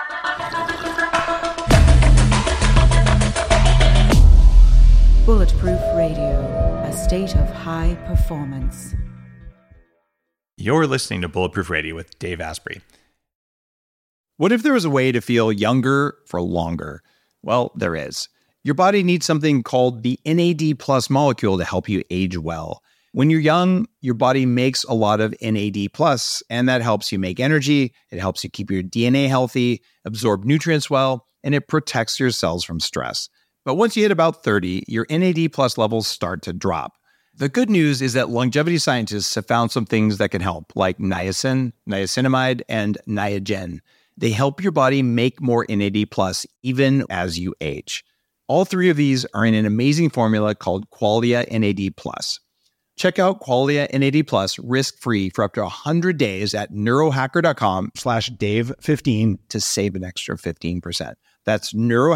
Bulletproof Radio, a state of high performance. You're listening to Bulletproof Radio with Dave Asprey. What if there was a way to feel younger for longer? Well, there is. Your body needs something called the NAD+ molecule to help you age well. When you're young, your body makes a lot of NAD+, and that helps you make energy, it helps you keep your DNA healthy, absorb nutrients well, and it protects your cells from stress. But once you hit about 30, your NAD+ levels start to drop. The good news is that longevity scientists have found some things that can help, like niacin, niacinamide, and Niagen. They help your body make more NAD+ even as you age. All three of these are in an amazing formula called Qualia NAD+. Check out Qualia NAD+ risk-free for up to 100 days at neurohacker.com/Dave15 to save an extra 15%. That's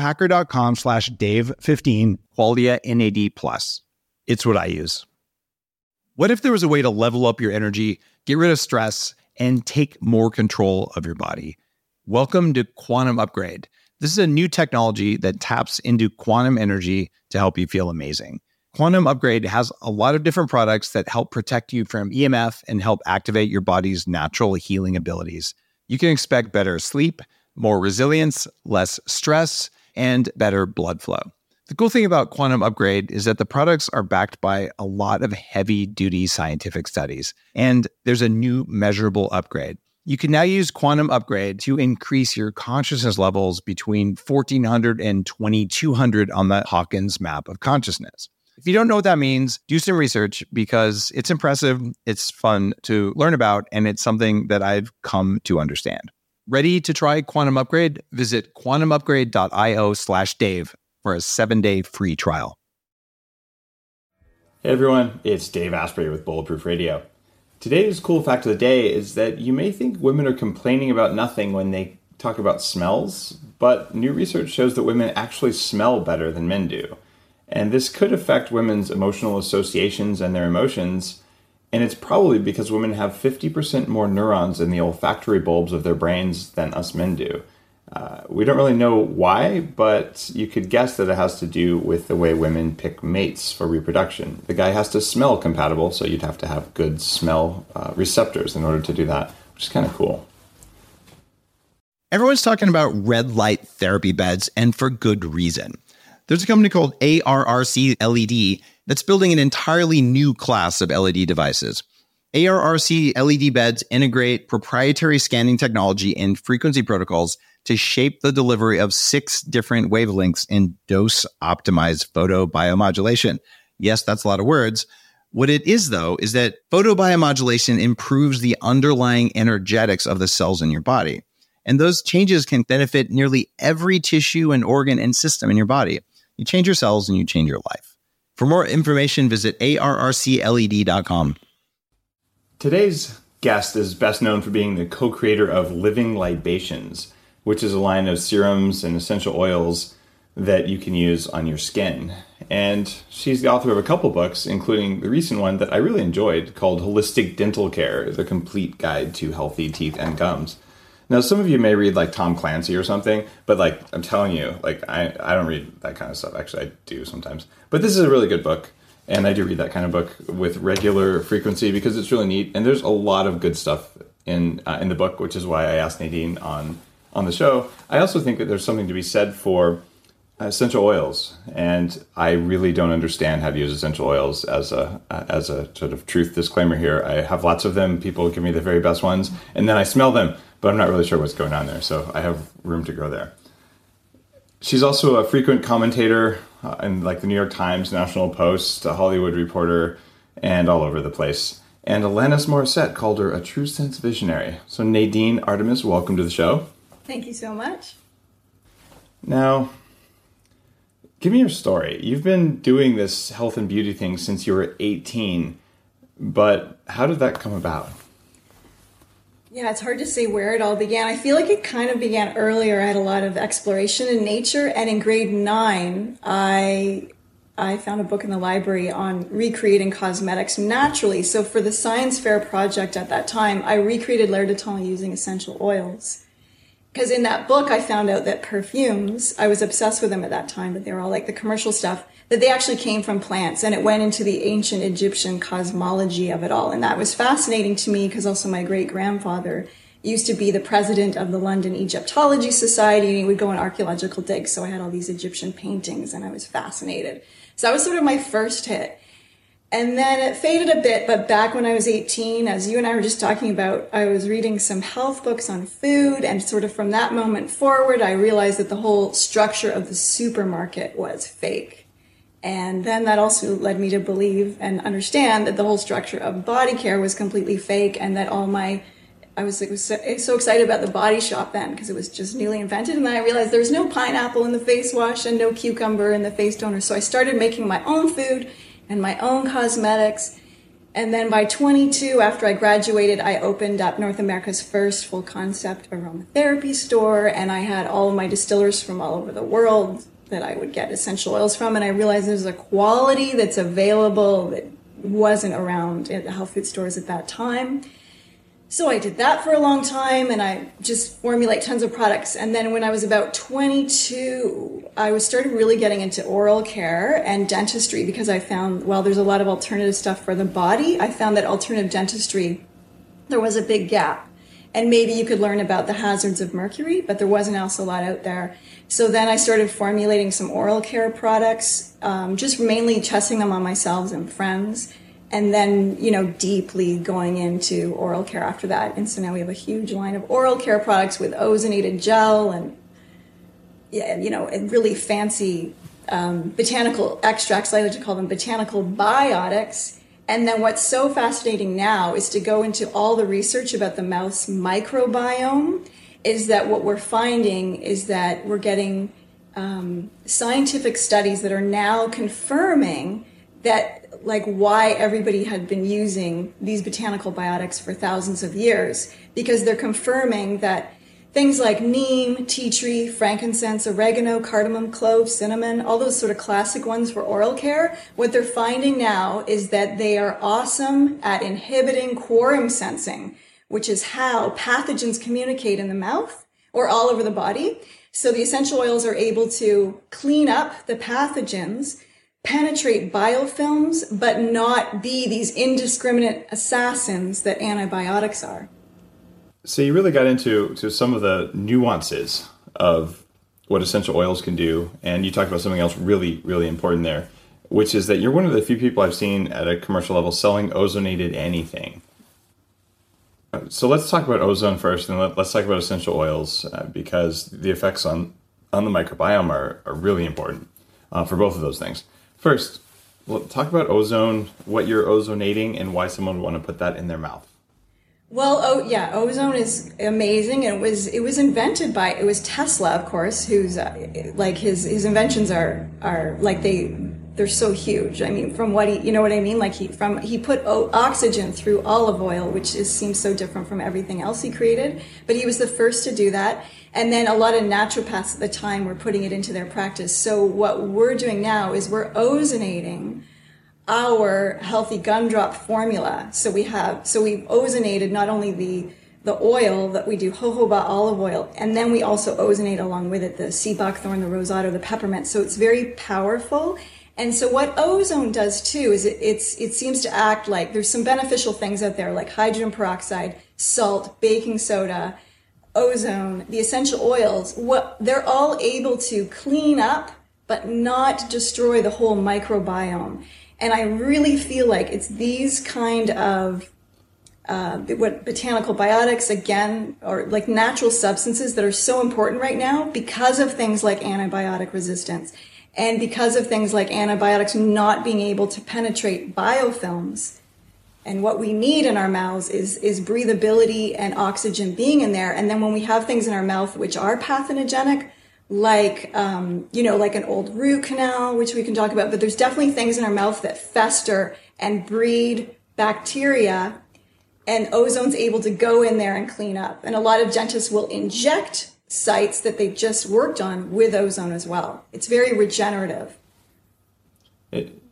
neurohacker.com/Dave15, Qualia NAD+. It's what I use. What if there was a way to level up your energy, get rid of stress, and take more control of your body? Welcome to Quantum Upgrade. This is a new technology that taps into quantum energy to help you feel amazing. Quantum Upgrade has a lot of different products that help protect you from EMF and help activate your body's natural healing abilities. You can expect better sleep, more resilience, less stress, and better blood flow. The cool thing about Quantum Upgrade is that the products are backed by a lot of heavy-duty scientific studies, and there's a new measurable upgrade. You can now use Quantum Upgrade to increase your consciousness levels between 1,400 and 2,200 on the Hawkins map of consciousness. If you don't know what that means, do some research because it's impressive, it's fun to learn about, and it's something that I've come to understand. Ready to try Quantum Upgrade? Visit quantumupgrade.io/Dave for a 7-day free trial. Hey everyone, it's Dave Asprey with Bulletproof Radio. Today's cool fact of the day is that you may think women are complaining about nothing when they talk about smells, but new research shows that women actually smell better than men do. And this could affect women's emotional associations and their emotions. And it's probably because women have 50% more neurons in the olfactory bulbs of their brains than us men do. We don't really know why, but you could guess that it has to do with the way women pick mates for reproduction. The guy has to smell compatible, so you'd have to have good smell receptors in order to do that, which is kind of cool. Everyone's talking about red light therapy beds, and for good reason. There's a company called ARRC LED that's building an entirely new class of LED devices. ARRC LED beds integrate proprietary scanning technology and frequency protocols to shape the delivery of 6 different wavelengths in dose-optimized photobiomodulation. Yes, that's a lot of words. What it is, though, is that photobiomodulation improves the underlying energetics of the cells in your body. And those changes can benefit nearly every tissue and organ and system in your body. You change your cells and you change your life. For more information, visit arrcled.com. Today's guest is best known for being the co-creator of Living Libations, which is a line of serums and essential oils that you can use on your skin. And she's the author of a couple books, including the recent one that I really enjoyed called Holistic Dental Care, The Complete Guide to Healthy Teeth and Gums. Now, some of you may read like Tom Clancy or something, but like I'm telling you, like I don't read that kind of stuff. Actually, I do sometimes. But this is a really good book, and I do read that kind of book with regular frequency because it's really neat. And there's a lot of good stuff in the book, which is why I asked Nadine on the show. I also think that there's something to be said for essential oils, and I really don't understand how to use essential oils as a sort of truth disclaimer here. I have lots of them. People give me the very best ones, and then I smell them, but I'm not really sure what's going on there, so I have room to grow there. She's also a frequent commentator in like the New York Times, National Post, a Hollywood Reporter, and all over the place. And Alanis Morissette called her a true sense visionary. So Nadine Artemis, welcome to the show. Thank you so much. Now, give me your story. You've been doing this health and beauty thing since you were 18, but how did that come about? Yeah, it's hard to say where it all began. I feel like it kind of began earlier. I had a lot of exploration in nature, and in grade 9, I found a book in the library on recreating cosmetics naturally. So for the science fair project at that time, I recreated L'air du Temps using essential oils. because in that book, I found out that perfumes, I was obsessed with them at that time, but they were all like the commercial stuff, that they actually came from plants, and it went into the ancient Egyptian cosmology of it all. And that was fascinating to me because also my great-grandfather used to be the president of the London Egyptology Society, and he would go on archaeological digs. So I had all these Egyptian paintings, and I was fascinated. So that was sort of my first hit. And then it faded a bit, but back when I was 18, as you and I were just talking about, I was reading some health books on food, and sort of from that moment forward, I realized that the whole structure of the supermarket was fake. And then that also led me to believe and understand that the whole structure of body care was completely fake, and that I was so excited about the Body Shop then because it was just newly invented. And then I realized there was no pineapple in the face wash and no cucumber in the face toner. So I started making my own food and my own cosmetics. And then by 22, after I graduated, I opened up North America's first full concept aromatherapy store. And I had all of my distillers from all over the world that I would get essential oils from. And I realized there's a quality that's available that wasn't around at the health food stores at that time. So I did that for a long time, and I just formulate tons of products. And then when I was about 22, I started really getting into oral care and dentistry because I found, while there's a lot of alternative stuff for the body, I found that alternative dentistry, there was a big gap. And maybe you could learn about the hazards of mercury, but there wasn't else a lot out there. So then I started formulating some oral care products, just mainly testing them on myself and friends. And then, deeply going into oral care after that. And so now we have a huge line of oral care products with ozonated gel and, and really fancy botanical extracts. I like to call them botanical biotics. And then what's so fascinating now is to go into all the research about the mouth's microbiome, is that what we're finding is that we're getting scientific studies that are now confirming that, like, why everybody had been using these botanical biotics for thousands of years, because they're confirming that things like neem, tea tree, frankincense, oregano, cardamom, clove, cinnamon, all those sort of classic ones for oral care, what they're finding now is that they are awesome at inhibiting quorum sensing, which is how pathogens communicate in the mouth or all over the body. So the essential oils are able to clean up the pathogens, penetrate biofilms, but not be these indiscriminate assassins that antibiotics are. So you really got into some of the nuances of what essential oils can do, and you talked about something else really, really important there, which is that you're one of the few people I've seen at a commercial level selling ozonated anything. So let's talk about ozone first, and let's talk about essential oils, because the effects on the microbiome are really important for both of those things. First, talk about ozone, what you're ozonating, and why someone would want to put that in their mouth. Well, ozone is amazing. It was invented by, it was Tesla, of course, who's like his inventions are like they're so huge. I mean, from what you know what I mean? Like he put oxygen through olive oil, which seems so different from everything else he created. But he was the first to do that. And then a lot of naturopaths at the time were putting it into their practice. So what we're doing now is we're ozonating our healthy gumdrop formula. So we've ozonated not only the oil that we do, jojoba olive oil, and then we also ozonate along with it the sea buckthorn, the rosado, the peppermint. So it's very powerful. And so what ozone does too is it seems to act like there's some beneficial things out there like hydrogen peroxide, salt, baking soda, ozone, the essential oils. They're all able to clean up but not destroy the whole microbiome. And I really feel like it's these kind of what botanical biotics, again, or like natural substances that are so important right now because of things like antibiotic resistance and because of things like antibiotics not being able to penetrate biofilms. And what we need in our mouths is breathability and oxygen being in there. And then when we have things in our mouth which are pathogentic, like an old root canal, which we can talk about, but there's definitely things in our mouth that fester and breed bacteria, and ozone's able to go in there and clean up. And a lot of dentists will inject sites that they just worked on with ozone as well. It's very regenerative.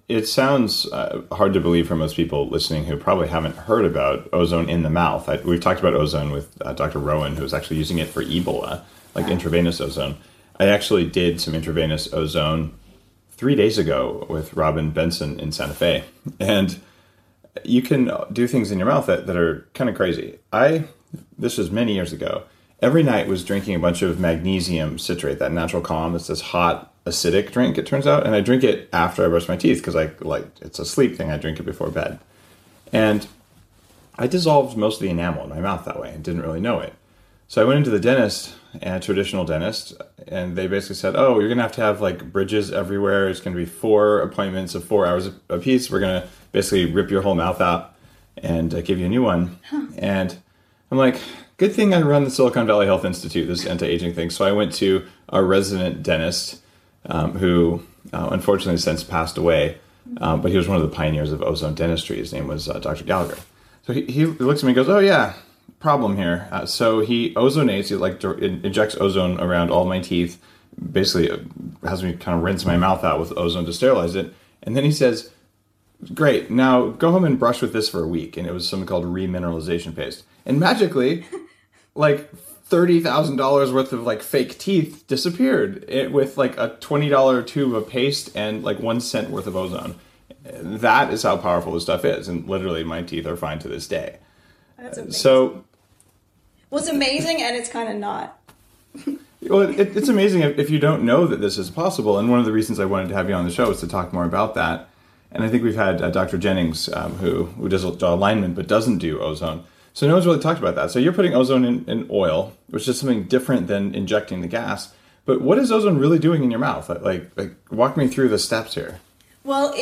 it sounds hard to believe for most people listening who probably haven't heard about ozone in the mouth. We've talked about ozone with Dr. Rowan, who's actually using it for Ebola, like intravenous ozone. I actually did some intravenous ozone 3 days ago with Robin Benson in Santa Fe. And you can do things in your mouth that are kind of crazy. This was many years ago. Every night was drinking a bunch of magnesium citrate, that natural calm. It's this hot, acidic drink, it turns out. And I drink it after I brush my teeth because it's a sleep thing. I drink it before bed. And I dissolved most of the enamel in my mouth that way and didn't really know it. So I went into the dentist, a traditional dentist, and they basically said, oh, you're going to have like bridges everywhere. It's going to be 4 appointments of 4 hours a piece. We're going to basically rip your whole mouth out and give you a new one. And I'm like, good thing I run the Silicon Valley Health Institute, this anti-aging thing. So I went to our resident dentist, who unfortunately has since passed away, but he was one of the pioneers of ozone dentistry. His name was Dr. Gallagher. So he looks at me and goes, oh yeah, problem here. So he ozonates, he injects ozone around all my teeth, basically has me kind of rinse my mouth out with ozone to sterilize it. And then he says, great, now go home and brush with this for a week. And it was something called remineralization paste. And magically, like $30,000 worth of like fake teeth disappeared with like a $20 tube of paste and like 1 cent worth of ozone. That is how powerful this stuff is. And literally my teeth are fine to this day. That's amazing. So, well, it's amazing and it's kind of not. Well, it's amazing if you don't know that this is possible. And one of the reasons I wanted to have you on the show is to talk more about that. And I think we've had Dr. Jennings, who does alignment but doesn't do ozone. So no one's really talked about that. So you're putting ozone in oil, which is something different than injecting the gas. But what is ozone really doing in your mouth? Like walk me through the steps here. Well,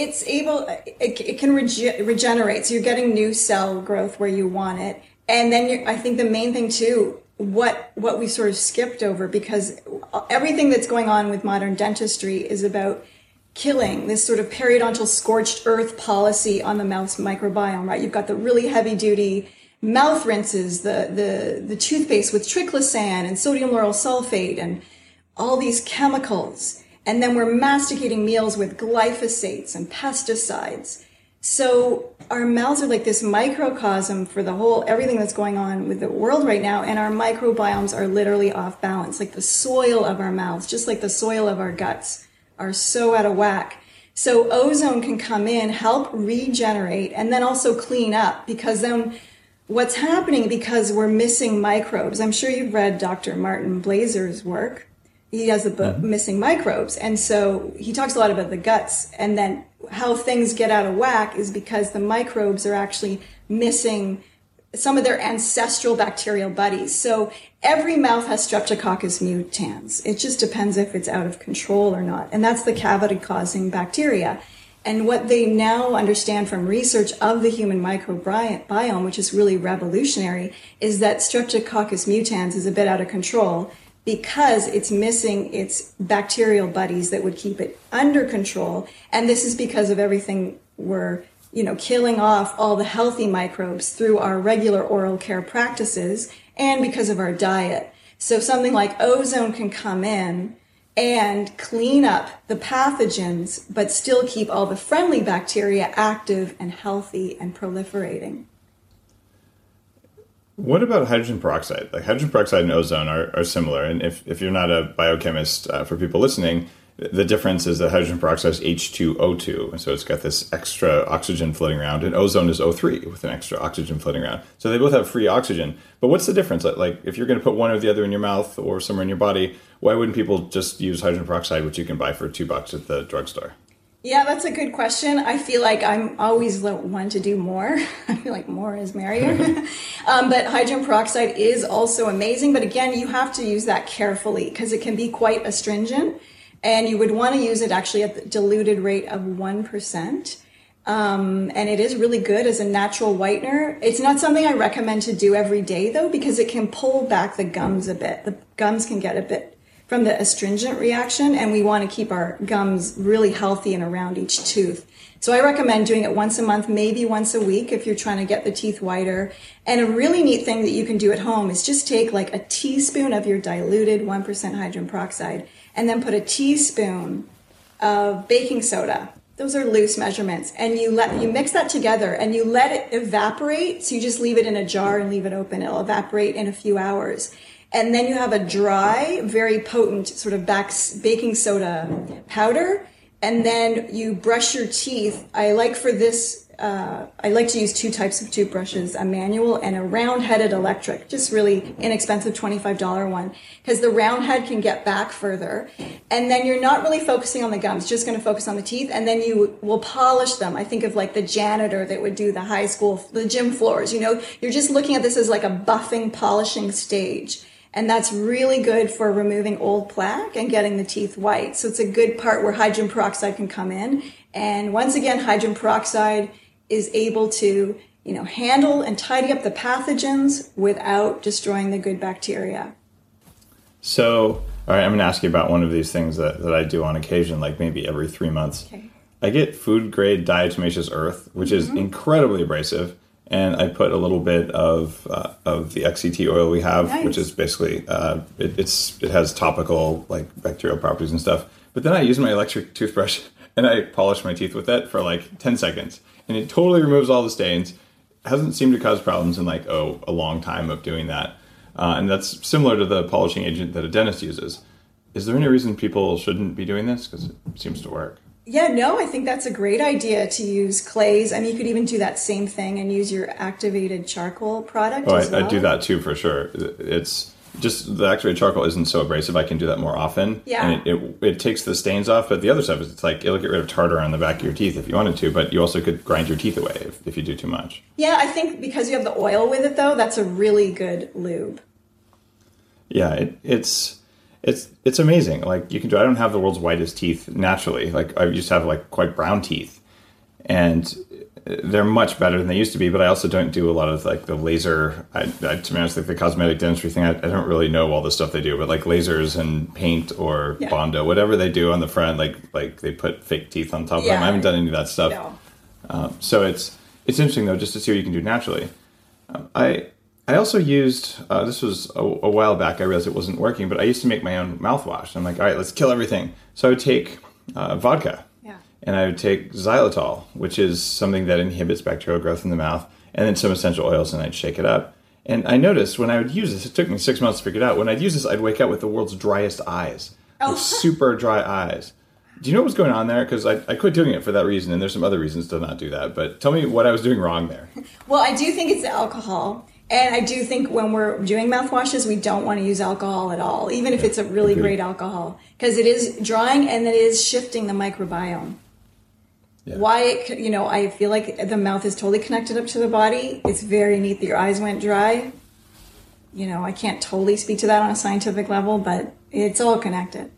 it can regenerate. So you're getting new cell growth where you want it. And then I think the main thing too, what we sort of skipped over, because everything that's going on with modern dentistry is about killing this sort of periodontal scorched earth policy on the mouth's microbiome, right? You've got the really heavy duty mouth rinses, the toothpaste with triclosan and sodium lauryl sulfate and all these chemicals. And then we're masticating meals with glyphosates and pesticides. So our mouths are like this microcosm for everything that's going on with the world right now. And our microbiomes are literally off balance. Like the soil of our mouths, just like the soil of our guts, are so out of whack. So ozone can come in, help regenerate, and then also clean up, because then what's happening, because we're missing microbes. I'm sure you've read Dr. Martin Blazer's work. He has a book, Missing Microbes. And so he talks a lot about the guts, and then how things get out of whack is because the microbes are actually missing some of their ancestral bacterial buddies. So every mouth has Streptococcus mutans. It just depends if it's out of control or not. And that's the cavity-causing bacteria. And what they now understand from research of the human microbiome, which is really revolutionary, is that Streptococcus mutans is a bit out of control because it's missing its bacterial buddies that would keep it under control. And this is because of everything we're, killing off all the healthy microbes through our regular oral care practices and because of our diet. So something like ozone can come in and clean up the pathogens, but still keep all the friendly bacteria active and healthy and proliferating. What about hydrogen peroxide? Like hydrogen peroxide and ozone are similar. And if you're not a biochemist, for people listening, the difference is that hydrogen peroxide is H2O2. And so it's got this extra oxygen floating around, and ozone is O3 with an extra oxygen floating around. So they both have free oxygen. But what's the difference? Like if you're going to put one or the other in your mouth or somewhere in your body, why wouldn't people just use hydrogen peroxide, which you can buy for $2 at the drugstore? Yeah, that's a good question. I feel like I'm always the one to do more. I feel like more is merrier. But hydrogen peroxide is also amazing. But again, you have to use that carefully because it can be quite astringent. And you would want to use it actually at the diluted rate of 1%. And it is really good as a natural whitener. It's not something I recommend to do every day, though, because it can pull back the gums a bit. The gums can get a bit from the astringent reaction, and we want to keep our gums really healthy and around each tooth. So I recommend doing it once a month, maybe once a week if you're trying to get the teeth whiter. And a really neat thing that you can do at home is just take like a teaspoon of your diluted 1% hydrogen peroxide and then put a teaspoon of baking soda Those are loose measurements. And you mix that together and you let it evaporate. So you just leave it in a jar and leave it open. It'll evaporate in a few hours. And then you have a dry, very potent sort of baking soda powder. And then you brush your teeth. I like to use two types of toothbrushes, a manual and a round-headed electric, just really inexpensive $25 one, because the round head can get back further. And then you're not really focusing on the gums, just going to focus on the teeth, and then you will polish them. I think of like the janitor that would do the gym floors, you're just looking at this as like a buffing, polishing stage. And that's really good for removing old plaque and getting the teeth white. So it's a good part where hydrogen peroxide can come in. And once again, hydrogen peroxide is able to, handle and tidy up the pathogens without destroying the good bacteria. So, all right, I'm going to ask you about one of these things that I do on occasion, like maybe every 3 months. Okay. I get food grade diatomaceous earth, which is incredibly abrasive. And I put a little bit of the XCT oil we have, nice. which is basically it has topical like bacterial properties and stuff. But then I use my electric toothbrush and I polish my teeth with it for like 10 seconds, and it totally removes all the stains. It hasn't seemed to cause problems in a long time of doing that, and that's similar to the polishing agent that a dentist uses. Is there any reason people shouldn't be doing this? Because it seems to work. Yeah, no, I think that's a great idea to use clays. I mean, you could even do that same thing and use your activated charcoal product as well. I do that too, for sure. It's just the activated charcoal isn't so abrasive. I can do that more often. Yeah. And it takes the stains off, but the other stuff is it's like it'll get rid of tartar on the back of your teeth if you wanted to, but you also could grind your teeth away if you do too much. Yeah, I think because you have the oil with it, though, that's a really good lube. Yeah, it's amazing. Like you can do. I don't have the world's whitest teeth naturally. Like I used to have like quite brown teeth, and they're much better than they used to be. But I also don't do a lot of like the laser. To be honest, like the cosmetic dentistry thing, I don't really know all the stuff they do. But like lasers and paint or Bondo, whatever they do on the front, like they put fake teeth on top of them. I haven't done any of that stuff. No. So it's interesting though, just to see what you can do naturally. I also used, this was a while back, I realized it wasn't working, but I used to make my own mouthwash. I'm like, all right, let's kill everything. So I would take vodka, and I would take xylitol, which is something that inhibits bacterial growth in the mouth, and then some essential oils, and I'd shake it up. And I noticed when I would use this, it took me 6 months to figure it out, when I'd use this, I'd wake up with the world's driest eyes, like super dry eyes. Do you know what was going on there? Because I quit doing it for that reason, and there's some other reasons to not do that. But tell me what I was doing wrong there. Well, I do think it's the alcohol. And I do think when we're doing mouthwashes, we don't want to use alcohol at all, even if it's a really great alcohol, because it is drying and it is shifting the microbiome. Yeah. I feel like the mouth is totally connected up to the body. It's very neat that your eyes went dry. I can't totally speak to that on a scientific level, but it's all connected.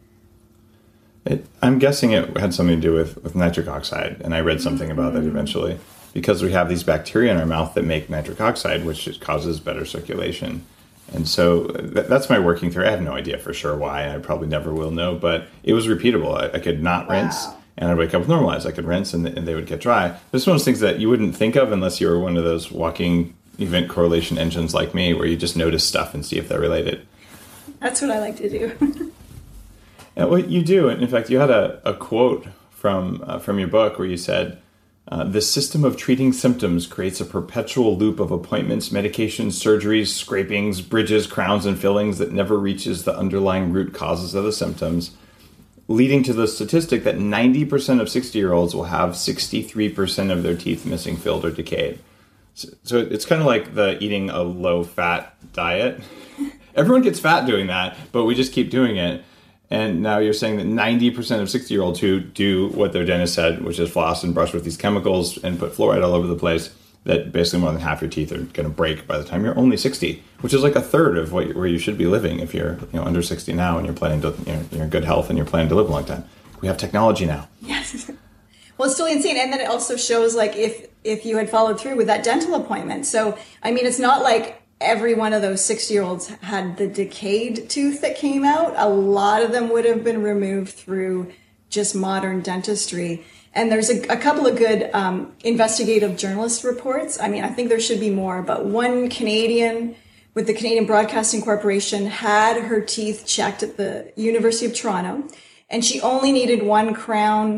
I'm guessing it had something to do with nitric oxide, and I read something about that eventually. Because we have these bacteria in our mouth that make nitric oxide, which causes better circulation. And so that's my working theory. I have no idea for sure why. I probably never will know, but it was repeatable. I could not rinse, and I'd wake up with normal eyes. I could rinse, and they would get dry. This is one of those things that you wouldn't think of unless you were one of those walking event correlation engines like me, where you just notice stuff and see if they're related. That's what I like to do. And what you do, and in fact, you had a quote from your book where you said, the system of treating symptoms creates a perpetual loop of appointments, medications, surgeries, scrapings, bridges, crowns, and fillings that never reaches the underlying root causes of the symptoms, leading to the statistic that 90% of 60-year-olds will have 63% of their teeth missing, filled, or decayed. So it's kind of like the eating a low-fat diet. Everyone gets fat doing that, but we just keep doing it. And now you're saying that 90% of 60-year-olds who do what their dentist said, which is floss and brush with these chemicals and put fluoride all over the place, that basically more than half your teeth are going to break by the time you're only 60, which is like a third of where you should be living if you're under 60 now and you're planning to, you're in good health and you're planning to live a long time. We have technology now. Yes. Well, it's totally insane. And then it also shows like if you had followed through with that dental appointment. So, I mean, it's not like every one of those 60-year-olds had the decayed tooth that came out. A lot of them would have been removed through just modern dentistry. And there's a couple of good investigative journalist reports. I mean, I think there should be more, but one Canadian with the Canadian Broadcasting Corporation had her teeth checked at the University of Toronto, and she only needed one crown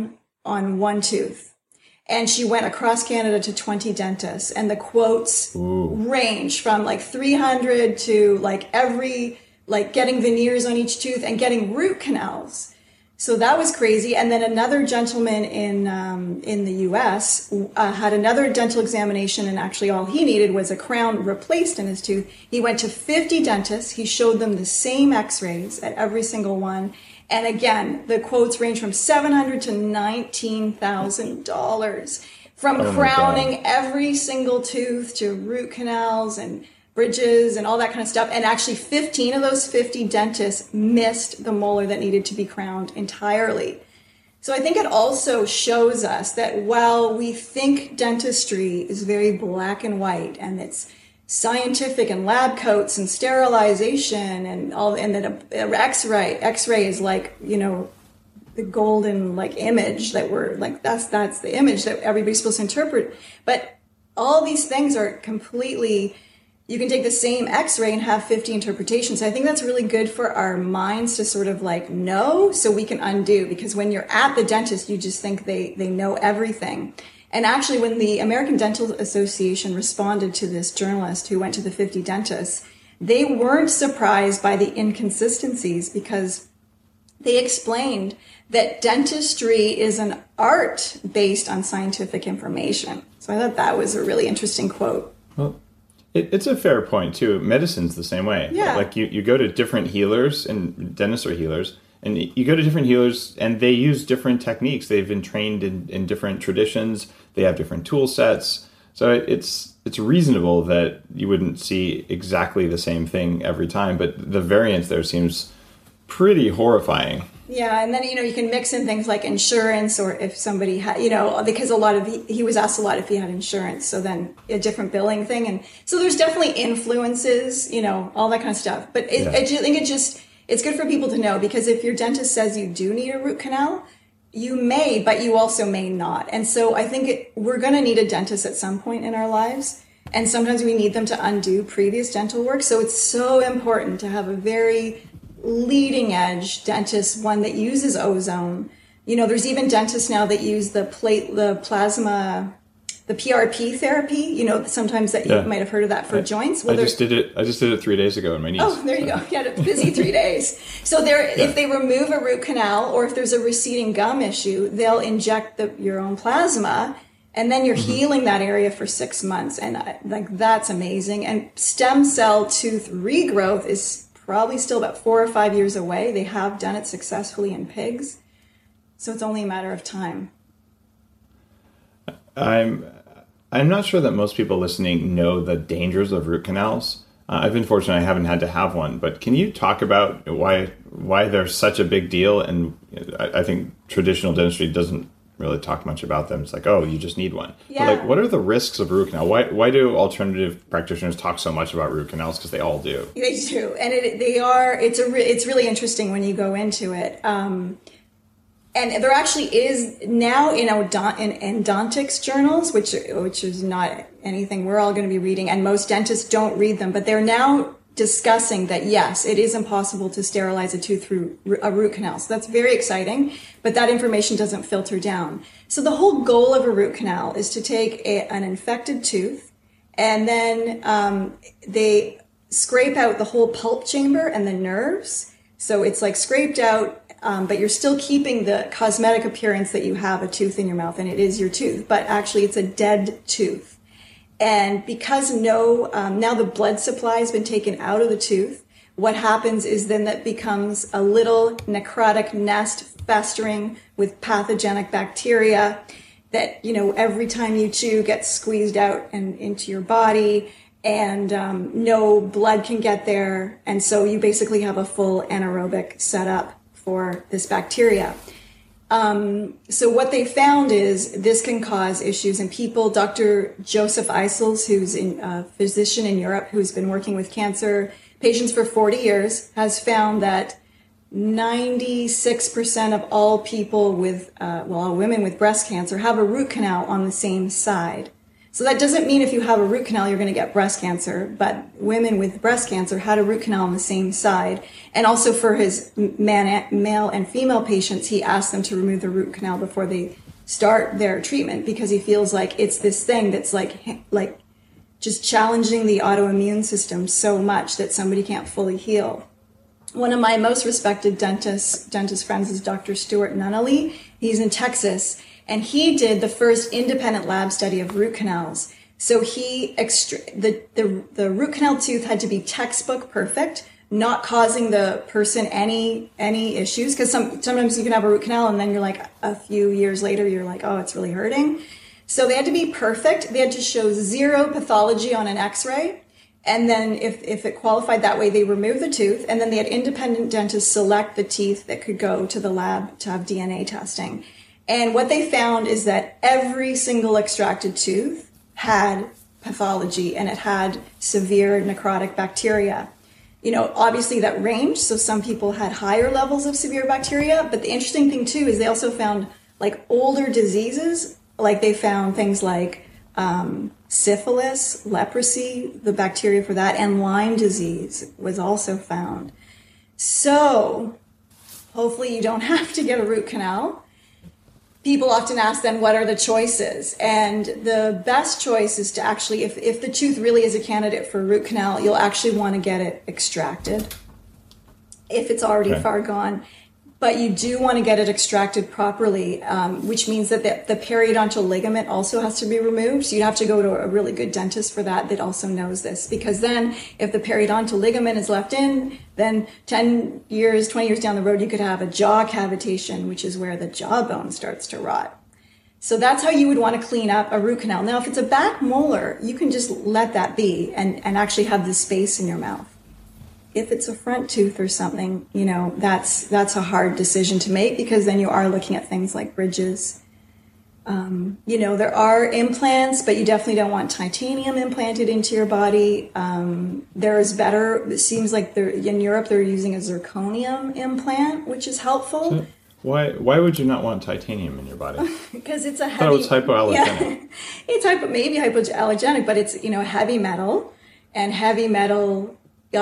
on one tooth. And she went across Canada to 20 dentists, and the quotes range from like 300 to like getting veneers on each tooth and getting root canals. So that was crazy. And then another gentleman in the US had another dental examination, and actually all he needed was a crown replaced in his tooth. He went to 50 dentists. He showed them the same x-rays at every single one. And again, the quotes range from $700 to $19,000 from crowning every single tooth to root canals and bridges and all that kind of stuff. And actually 15 of those 50 dentists missed the molar that needed to be crowned entirely. So I think it also shows us that while we think dentistry is very black and white and it's scientific and lab coats and sterilization and all, and that X-ray is like, you know, the golden like image that we're like, that's the image that everybody's supposed to interpret. But all these things are completely, you can take the same X-ray and have 50 interpretations. I think that's really good for our minds to sort of like know so we can undo, because when you're at the dentist, you just think they know everything. And actually, when the American Dental Association responded to this journalist who went to the 50 dentists, they weren't surprised by the inconsistencies, because they explained that dentistry is an art based on scientific information. So I thought that was a really interesting quote. Well, it's a fair point, too. Medicine's the same way. Yeah. Like you go to different healers, and dentists are healers, and you go to different healers and they use different techniques. They've been trained in different traditions. They have different tool sets. So it's reasonable that you wouldn't see exactly the same thing every time. But the variance there seems pretty horrifying. Yeah, and then, you know, you can mix in things like insurance, or if somebody had, you know, because he was asked a lot if he had insurance, so then a different billing thing. And so there's definitely influences, you know, all that kind of stuff. But I think it's good for people to know, because if your dentist says you do need a root canal, you may, but you also may not. And so I think we're going to need a dentist at some point in our lives. And sometimes we need them to undo previous dental work. So it's so important to have a very leading edge dentist, one that uses ozone. You know, there's even dentists now that use the plasma, the PRP therapy, you know, sometimes that you might have heard of that for joints. Well, I just did it 3 days ago in my knees. Oh, there you go. You had a busy 3 days. So if they remove a root canal, or if there's a receding gum issue, they'll inject your own plasma, and then you're healing that area for 6 months. And that's amazing. And stem cell tooth regrowth is probably still about 4 or 5 years away. They have done it successfully in pigs. So it's only a matter of time. I'm not sure that most people listening know the dangers of root canals. I've been fortunate I haven't had to have one, but can you talk about why they're such a big deal? And I think traditional dentistry doesn't really talk much about them. It's like, oh, you just need one. Yeah. But like, what are the risks of root canal? Why do alternative practitioners talk so much about root canals? Because they all do. They do, and it's really interesting when you go into it. And there actually is now in endodontics journals, which is not anything we're all going to be reading, and most dentists don't read them, but they're now discussing that, yes, it is impossible to sterilize a tooth through a root canal. So that's very exciting, but that information doesn't filter down. So the whole goal of a root canal is to take an infected tooth, and then they scrape out the whole pulp chamber and the nerves. So it's like scraped out, but you're still keeping the cosmetic appearance that you have a tooth in your mouth and it is your tooth, but actually it's a dead tooth. And because now the blood supply has been taken out of the tooth, what happens is then that becomes a little necrotic nest festering with pathogenic bacteria that, you know, every time you chew gets squeezed out and into your body, and no blood can get there. And so you basically have a full anaerobic setup for this bacteria. So what they found is this can cause issues in people. Dr. Joseph Eisels, who's a physician in Europe who's been working with cancer patients for 40 years, has found that 96% of all people all women with breast cancer have a root canal on the same side. So that doesn't mean if you have a root canal, you're going to get breast cancer, but women with breast cancer had a root canal on the same side. And also for his male and female patients, he asked them to remove the root canal before they start their treatment because he feels like it's this thing that's like just challenging the autoimmune system so much that somebody can't fully heal. One of my most respected dentist friends is Dr. Stuart Nunnally. He's in Texas, and he did the first independent lab study of root canals. So the root canal tooth had to be textbook perfect, not causing the person any issues. Because sometimes you can have a root canal and then you're like, a few years later, you're like, oh, it's really hurting. So they had to be perfect. They had to show zero pathology on an x-ray. And then if it qualified that way, they removed the tooth. And then they had independent dentists select the teeth that could go to the lab to have DNA testing. And what they found is that every single extracted tooth had pathology, and it had severe necrotic bacteria. Obviously that ranged. So some people had higher levels of severe bacteria. But the interesting thing too is they also found like older diseases. Like they found things like syphilis, leprosy, the bacteria for that, and Lyme disease was also found. So hopefully you don't have to get a root canal. People often ask then, what are the choices? And the best choice is to actually, if the tooth really is a candidate for a root canal, you'll actually want to get it extracted if it's already far gone. But you do want to get it extracted properly, which means that the periodontal ligament also has to be removed. So you have to go to a really good dentist for that also knows this. Because then if the periodontal ligament is left in, then 10 years, 20 years down the road, you could have a jaw cavitation, which is where the jawbone starts to rot. So that's how you would want to clean up a root canal. Now, if it's a back molar, you can just let that be and actually have the space in your mouth. If it's a front tooth or something, that's a hard decision to make because then you are looking at things like bridges. There are implants, but you definitely don't want titanium implanted into your body. It seems like in Europe they're using a zirconium implant, which is helpful. So why would you not want titanium in your body? Because it's a heavy... I thought it was hypoallergenic. Yeah, it's maybe hypoallergenic, but it's, heavy metal, and heavy metal...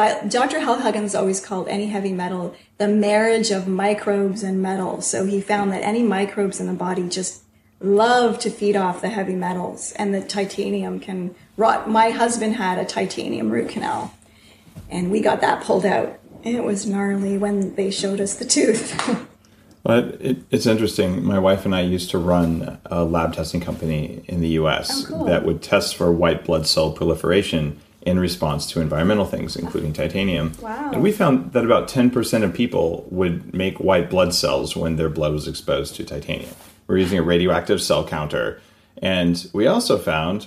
Dr. Hal Huggins always called any heavy metal the marriage of microbes and metal. So he found that any microbes in the body just love to feed off the heavy metals, and the titanium can rot. My husband had a titanium root canal, and we got that pulled out. It was gnarly when they showed us the tooth. But it's interesting. My wife and I used to run a lab testing company in the U.S. that would test for white blood cell proliferation in response to environmental things, including titanium. Wow. And we found that about 10% of people would make white blood cells when their blood was exposed to titanium. We're using a radioactive cell counter. And we also found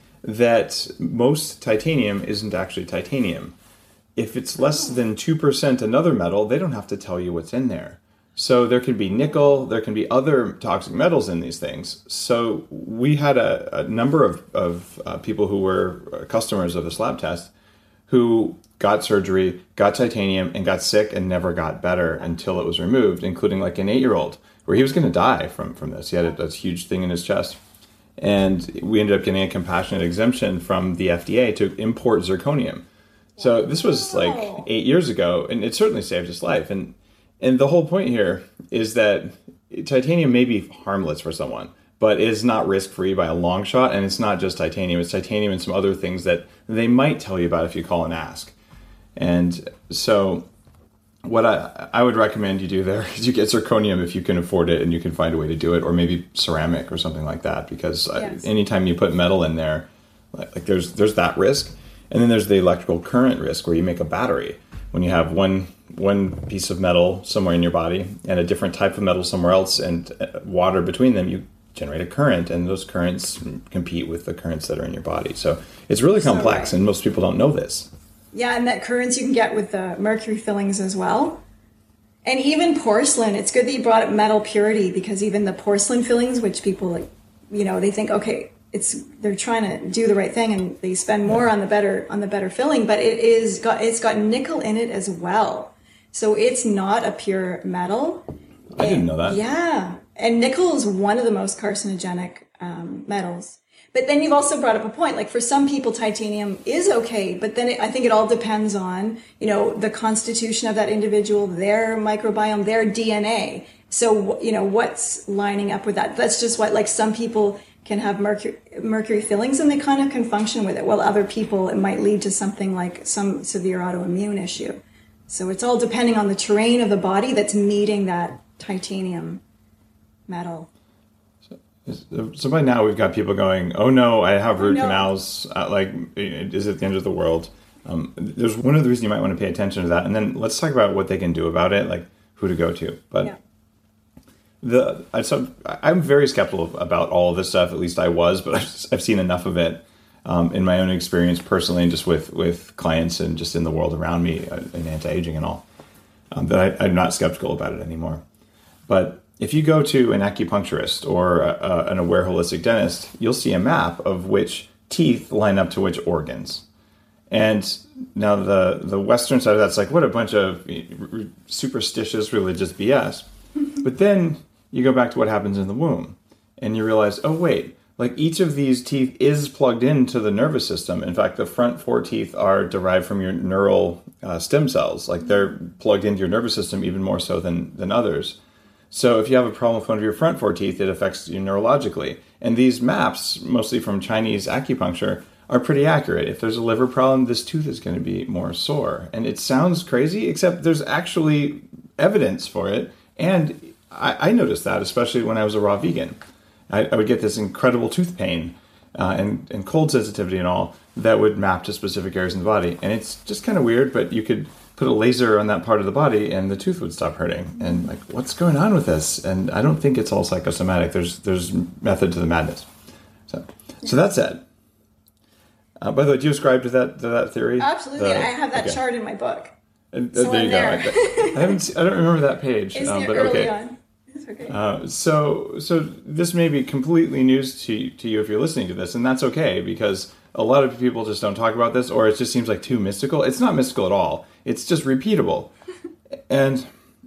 that most titanium isn't actually titanium. If it's less than 2% another metal, they don't have to tell you what's in there. So there can be nickel, there can be other toxic metals in these things. So we had a number of people who were customers of this lab test who got surgery, got titanium, and got sick and never got better until it was removed, including like an 8-year-old, where he was going to die from this. He had a huge thing in his chest. And we ended up getting a compassionate exemption from the FDA to import zirconium. So this was like 8 years ago, and it certainly saved his life. And the whole point here is that titanium may be harmless for someone, but is not risk-free by a long shot. And it's not just titanium. It's titanium and some other things that they might tell you about if you call and ask. And so what I would recommend you do there is you get zirconium if you can afford it and you can find a way to do it, or maybe ceramic or something like that. Because anytime you put metal in there, like there's that risk. And then there's the electrical current risk where you make a battery. When you have one piece of metal somewhere in your body and a different type of metal somewhere else and water between them, you generate a current, and those currents compete with the currents that are in your body. So it's really complex, and most people don't know this. Yeah, and that currents you can get with the mercury fillings as well. And even porcelain, it's good that you brought up metal purity, because even the porcelain fillings, which people they think, okay, they're trying to do the right thing and they spend more on the better filling, but it's got nickel in it as well. So it's not a pure metal. I didn't know that. Yeah. And nickel is one of the most carcinogenic metals. But then you've also brought up a point, like for some people, titanium is okay, but then I think it all depends on, the constitution of that individual, their microbiome, their DNA. So, what's lining up with that? That's just what, like some people can have mercury fillings and they kind of can function with it, while other people, it might lead to something like some severe autoimmune issue. So it's all depending on the terrain of the body that's meeting that titanium metal. So by now we've got people going, oh no, I have root canals, is it the end of the world? There's one of the reasons you might want to pay attention to that. And then let's talk about what they can do about it, like who to go to. But I'm very skeptical about all of this stuff, at least I was, but I've seen enough of it in my own experience personally and just with clients and just in the world around me in anti-aging and all, that I'm not skeptical about it anymore. But if you go to an acupuncturist or an aware holistic dentist, you'll see a map of which teeth line up to which organs. And now the Western side of that's like, what a bunch of superstitious religious BS. But then you go back to what happens in the womb and you realize, oh wait, like each of these teeth is plugged into the nervous system. In fact, the front 4 teeth are derived from your neural stem cells. Like they're plugged into your nervous system even more so than others. So if you have a problem with one of your front 4 teeth, it affects you neurologically. And these maps, mostly from Chinese acupuncture, are pretty accurate. If there's a liver problem, this tooth is going to be more sore. And it sounds crazy, except there's actually evidence for it. And I noticed that, especially when I was a raw vegan. I would get this incredible tooth pain and cold sensitivity and all that would map to specific areas in the body. And it's just kind of weird, but you could put a laser on that part of the body and the tooth would stop hurting. And like, what's going on with this? And I don't think it's all psychosomatic. There's method to the madness. So that's it. By the way, do you ascribe to that theory? Absolutely. I have that chart in my book. So there you go. I don't remember that page. It's but early okay. on. It's okay. So this may be completely news to you if you're listening to this, and that's okay because a lot of people just don't talk about this, or it just seems like too mystical. It's not mystical at all. It's just repeatable. And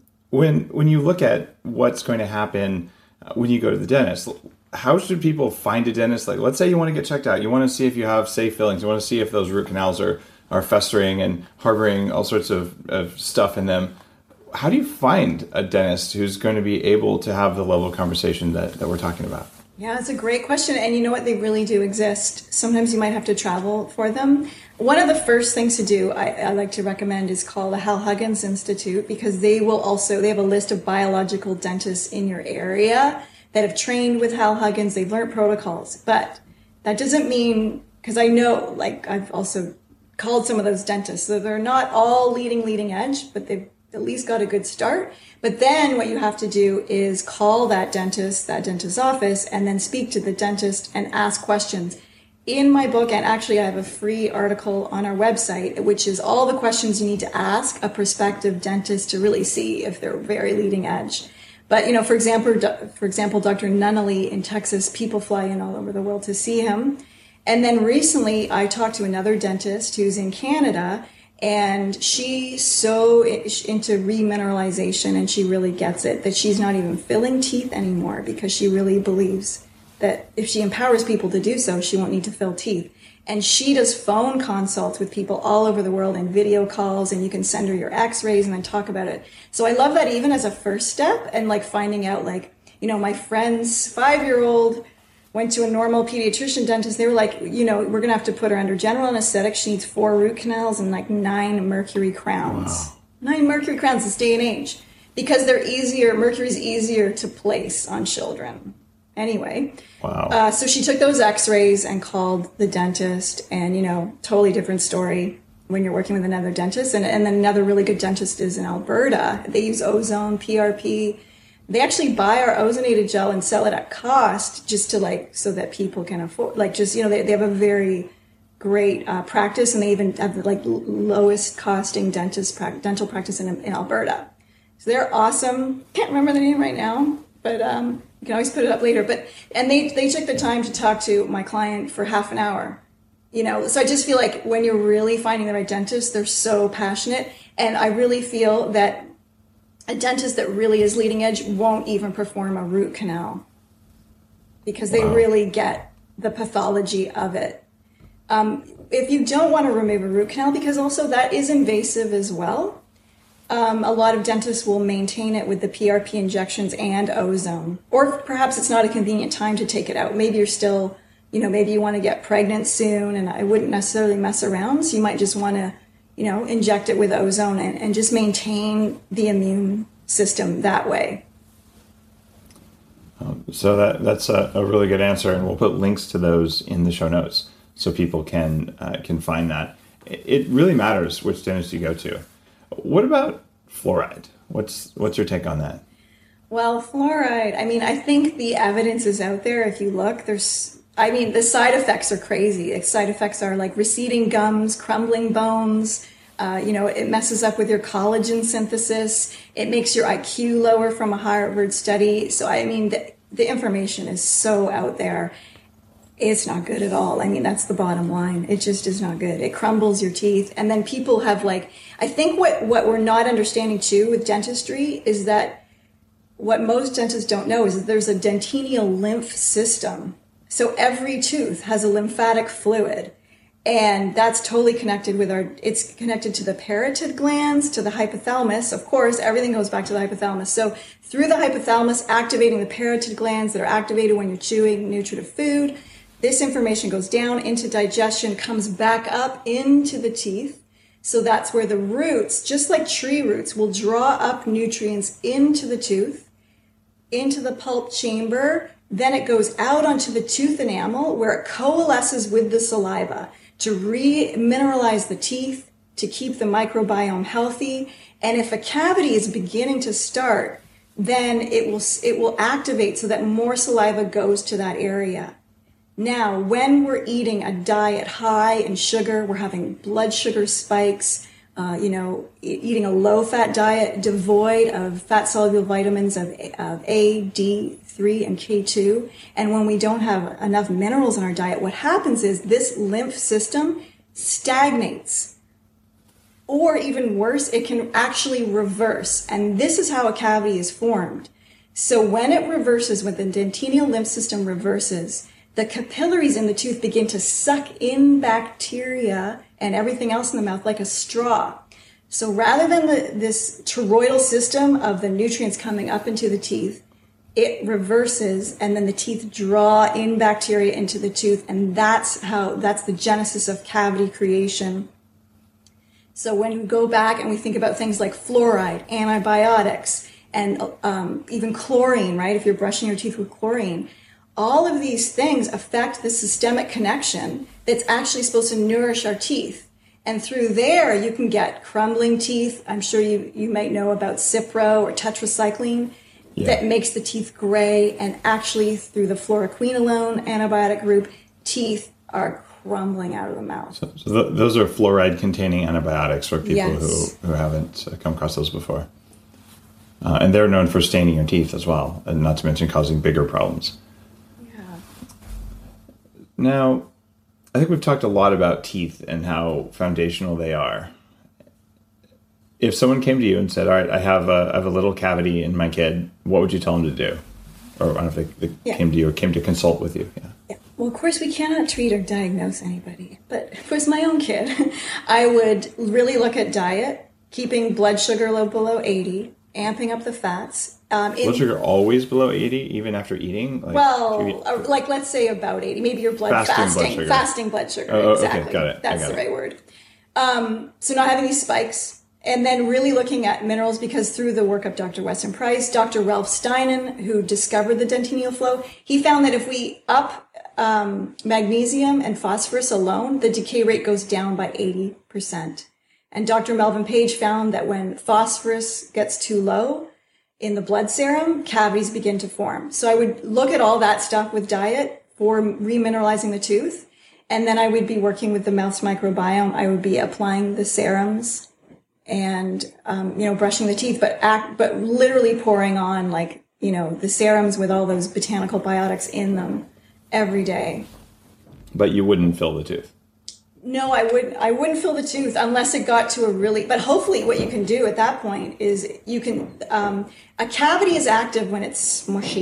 when you look at what's going to happen when you go to the dentist, how should people find a dentist? Like, let's say you want to get checked out. You want to see if you have safe fillings. You want to see if those root canals are festering and harboring all sorts of stuff in them. How do you find a dentist who's going to be able to have the level of conversation that we're talking about? Yeah, it's a great question. And you know what? They really do exist. Sometimes you might have to travel for them. One of the first things to do, I like to recommend, is call the Hal Huggins Institute, because they have a list of biological dentists in your area that have trained with Hal Huggins. They've learned protocols. But that doesn't mean, because I know, like, I've also called some of those dentists, so they're not all leading edge, but they've at least got a good start. But then what you have to do is call that dentist's office and then speak to the dentist and ask questions. In my book, and actually I have a free article on our website, which is all the questions you need to ask a prospective dentist to really see if they're very leading edge. But, for example, Dr. Nunnally in Texas, people fly in all over the world to see him. And then recently I talked to another dentist who's in Canada, and she's so into remineralization, and she really gets it, that she's not even filling teeth anymore, because she really believes that if she empowers people to do so, she won't need to fill teeth. And she does phone consults with people all over the world and video calls, and you can send her your x-rays and then talk about it. So I love that even as a first step, and like finding out, like, my friend's 5-year-old went to a normal pediatrician dentist. They were like, we're going to have to put her under general anesthetic. She needs 4 root canals and like 9 mercury crowns. Wow. 9 mercury crowns this day and age, because they're easier. Mercury's easier to place on children. Anyway. Wow. So she took those x-rays and called the dentist, and, totally different story when you're working with another dentist. And then another really good dentist is in Alberta. They use ozone, PRP. They actually buy our ozonated gel and sell it at cost, just to so that people can afford, they have a very great practice, and they even have the lowest costing dental practice in Alberta. So they're awesome. Can't remember the name right now, but you can always put it up later. And they took the time to talk to my client for half an hour. So I just feel like when you're really finding the right dentist, they're so passionate. And I really feel that a dentist that really is leading edge won't even perform a root canal, because they really get the pathology of it. If you don't want to remove a root canal, because also that is invasive as well, a lot of dentists will maintain it with the PRP injections and ozone. Or perhaps it's not a convenient time to take it out. Maybe you're still, maybe you want to get pregnant soon, and I wouldn't necessarily mess around. So you might just want to, inject it with ozone and just maintain the immune system that way. So that's a really good answer, and we'll put links to those in the show notes so people can find that. It really matters which dentist you go to. What about fluoride? What's your take on that? Well, fluoride, I think the evidence is out there. If you look, the side effects are crazy. The side effects are like receding gums, crumbling bones. It messes up with your collagen synthesis. It makes your IQ lower from a Harvard study. So, the information is so out there. It's not good at all. That's the bottom line. It just is not good. It crumbles your teeth. And then people have I think what we're not understanding too with dentistry is that what most dentists don't know is that there's a dentinal lymph system. So every tooth has a lymphatic fluid. And that's totally connected it's connected to the parotid glands, to the hypothalamus. Of course, everything goes back to the hypothalamus. So through the hypothalamus, activating the parotid glands that are activated when you're chewing nutritive food, this information goes down into digestion, comes back up into the teeth. So that's where the roots, just like tree roots, will draw up nutrients into the tooth, into the pulp chamber. Then it goes out onto the tooth enamel where it coalesces with the saliva to remineralize the teeth, to keep the microbiome healthy. And if a cavity is beginning to start, then it will activate so that more saliva goes to that area. Now, when we're eating a diet high in sugar, we're having blood sugar spikes, eating a low-fat diet devoid of fat-soluble vitamins of A, D, 3, and K2. And when we don't have enough minerals in our diet, what happens is this lymph system stagnates. Or even worse, it can actually reverse. And this is how a cavity is formed. So when it reverses, when the dentinal lymph system reverses, the capillaries in the tooth begin to suck in bacteria and everything else in the mouth like a straw. So rather than this toroidal system of the nutrients coming up into the teeth, it reverses, and then the teeth draw in bacteria into the tooth, and that's the genesis of cavity creation. So when we go back and we think about things like fluoride, antibiotics, and even chlorine, right? If you're brushing your teeth with chlorine, all of these things affect the systemic connection that's actually supposed to nourish our teeth. And through there, you can get crumbling teeth. I'm sure you might know about Cipro or tetracycline that makes the teeth gray. And actually, through the fluoroquinolone antibiotic group, teeth are crumbling out of the mouth. So those are fluoride-containing antibiotics for people who haven't come across those before. And they're known for staining your teeth as well, and not to mention causing bigger problems. Now, I think we've talked a lot about teeth and how foundational they are. If someone came to you and said, all right, I have a little cavity in my kid, what would you tell them to do? Or I don't know if they came to you or came to consult with you. Yeah. Well, of course, we cannot treat or diagnose anybody. But of course, my own kid, I would really look at diet, keeping blood sugar low below 80, amping up the fats. Blood sugar always below 80, even after eating? Let's say about 80. Maybe your fasting blood sugar. Exactly. Okay, got it. That's the right word. So not having these spikes, and then really looking at minerals, because through the work of Dr. Weston Price, Dr. Ralph Steinen, who discovered the dentinal flow, he found that if we up magnesium and phosphorus alone, the decay rate goes down by 80%. And Dr. Melvin Page found that when phosphorus gets too low in the blood serum, cavities begin to form. So I would look at all that stuff with diet for remineralizing the tooth. And then I would be working with the mouth's microbiome. I would be applying the serums and, brushing the teeth, but literally pouring on the serums with all those botanical biotics in them every day. But you wouldn't fill the tooth? No, I wouldn't fill the tooth unless it got to but hopefully what you can do at that point is you can, a cavity is active when it's smushy.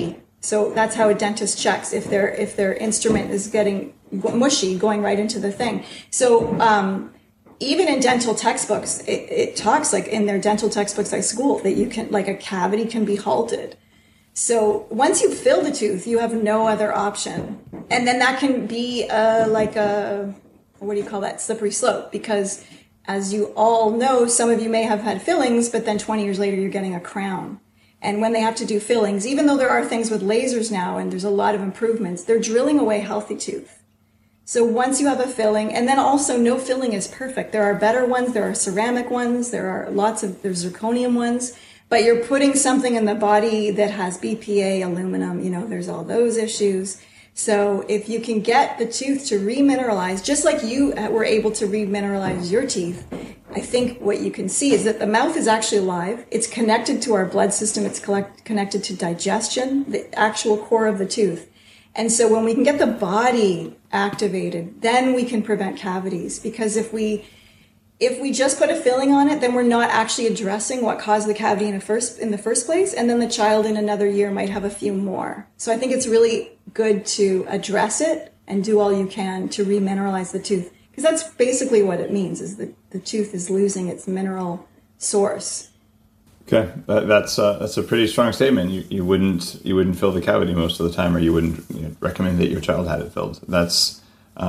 So that's how a dentist checks if their instrument is getting mushy, going right into the thing. So even in dental textbooks, it talks, like in their dental textbooks at school, that you can, like, a cavity can be halted. So once you fill the tooth, you have no other option. And then that can be like a, what do you call that, slippery slope, because as you all know, some of you may have had fillings, but then 20 years later, you're getting a crown. And when they have to do fillings, even though there are things with lasers now and there's a lot of improvements, they're drilling away healthy tooth. So once you have a filling, and then also no filling is perfect. There are better ones, there are ceramic ones, there's zirconium ones, but you're putting something in the body that has BPA, aluminum, there's all those issues. So if you can get the tooth to remineralize, just like you were able to remineralize your teeth, I think what you can see is that the mouth is actually alive. It's connected to our blood system. It's connected to digestion, the actual core of the tooth. And so when we can get the body activated, then we can prevent cavities. Because if we just put a filling on it, then we're not actually addressing what caused the cavity in the first place. And then the child in another year might have a few more. So I think it's really good to address it and do all you can to remineralize the tooth. Because that's basically what it means, is that the tooth is losing its mineral source. Okay, that's a pretty strong statement. You wouldn't fill the cavity most of the time, or you wouldn't recommend that your child had it filled. That's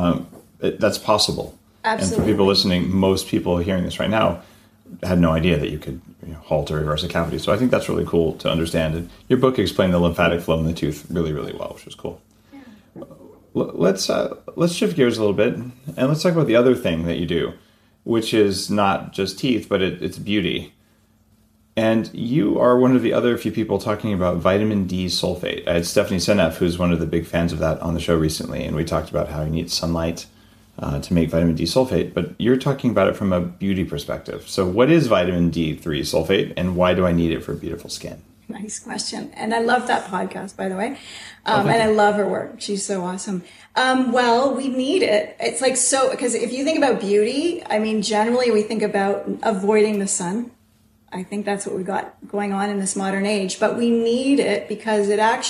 possible. Absolutely. And for people listening, most people hearing this right now had no idea that you could halt or reverse a cavity. So I think that's really cool to understand. And your book explained the lymphatic flow in the tooth really, really well, which was cool. Yeah. Let's shift gears a little bit, and let's talk about the other thing that you do, which is not just teeth, but it's beauty. And you are one of the other few people talking about vitamin D sulfate. I had Stephanie Seneff, who's one of the big fans of that, on the show recently, and we talked about how you need sunlight to make vitamin D sulfate, but you're talking about it from a beauty perspective. So what is vitamin D3 sulfate, and why do I need it for beautiful skin? Nice question. And I love that podcast, by the way. And I love her work. She's so awesome. Well, we need it. It's like, so, because if you think about beauty, I mean, generally we think about avoiding the sun. I think that's what we've got going on in this modern age, but we need it because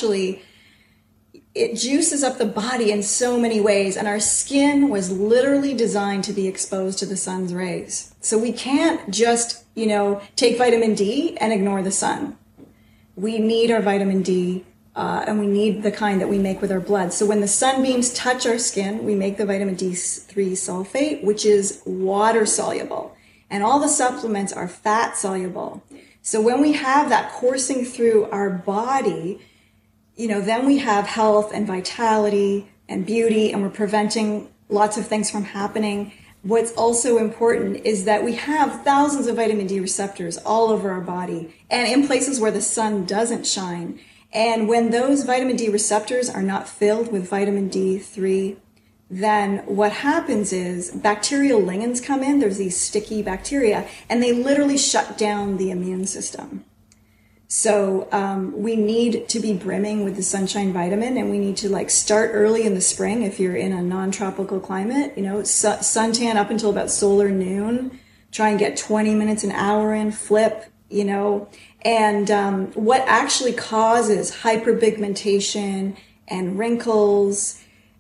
it juices up the body in so many ways, and our skin was literally designed to be exposed to the sun's rays. So we can't just, take vitamin D and ignore the sun. We need our vitamin D, and we need the kind that we make with our blood. So when the sunbeams touch our skin, we make the vitamin D3 sulfate, which is water soluble. And all the supplements are fat soluble. So when we have that coursing through our body, then we have health and vitality and beauty, and we're preventing lots of things from happening. What's also important is that we have thousands of vitamin D receptors all over our body and in places where the sun doesn't shine. And when those vitamin D receptors are not filled with vitamin D3, then what happens is bacterial ligands come in. There's these sticky bacteria, and they literally shut down the immune system. So we need to be brimming with the sunshine vitamin, and we need to start early in the spring if you're in a non-tropical climate. Suntan up until about solar noon. Try and get 20 minutes an hour in, flip, And what actually causes hyperpigmentation and wrinkles,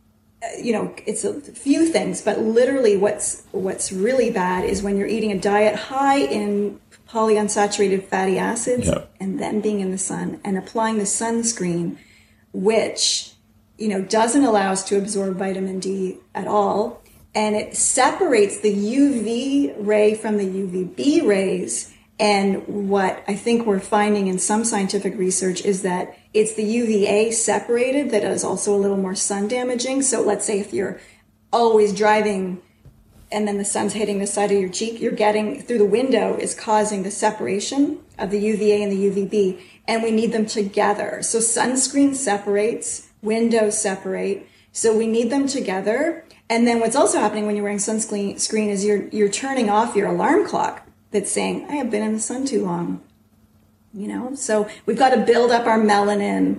it's a few things, but literally what's really bad is when you're eating a diet high in polyunsaturated fatty acids, and then being in the sun and applying the sunscreen, which, doesn't allow us to absorb vitamin D at all. And it separates the UV ray from the UVB rays. And what I think we're finding in some scientific research is that it's the UVA separated that is also a little more sun damaging. So let's say if you're always driving and then the sun's hitting the side of your cheek, you're getting through the window is causing the separation of the UVA and the UVB. And we need them together. So sunscreen separates, windows separate. So we need them together. And then what's also happening when you're wearing sunscreen is you're turning off your alarm clock that's saying, I have been in the sun too long. So we've got to build up our melanin,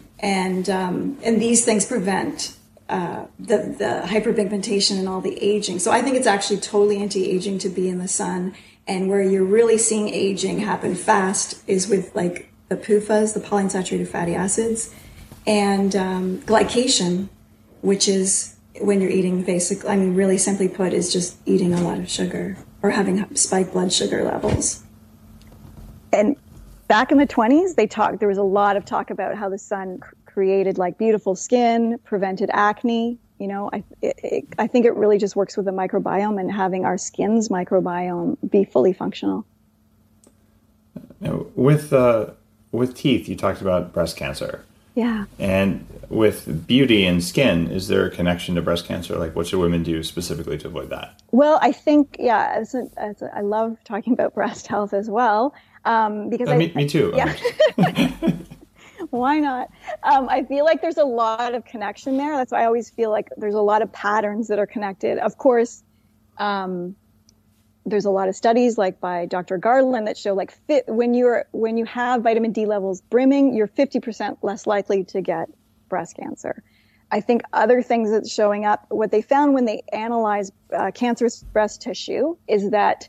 and these things prevent the hyperpigmentation and all the aging. So I think it's actually totally anti-aging to be in the sun. And where you're really seeing aging happen fast is with the PUFAs, the polyunsaturated fatty acids. and glycation, which is when you're eating basically, I mean, really simply put, is just eating a lot of sugar or having spiked blood sugar levels. And back in the 1920s, there was a lot of talk about how the sun created like beautiful skin, prevented acne. You know, I think it really just works with the microbiome and having our skin's microbiome be fully functional. Now, with teeth, you talked about breast cancer. Yeah. And with beauty and skin, is there a connection to breast cancer? Like, what should women do specifically to avoid that? Well, I think, yeah, I love talking about breast health as well. Because me too. Yeah. Why not? I feel like there's a lot of connection there. That's why I always feel like there's a lot of patterns that are connected. Of course, there's a lot of studies like by Dr. Garland that show like when you have vitamin D levels brimming, you're 50% less likely to get breast cancer. I think other things that's showing up, what they found when they analyzed cancerous breast tissue is that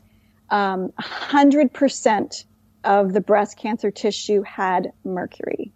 100% of the breast cancer tissue had mercury.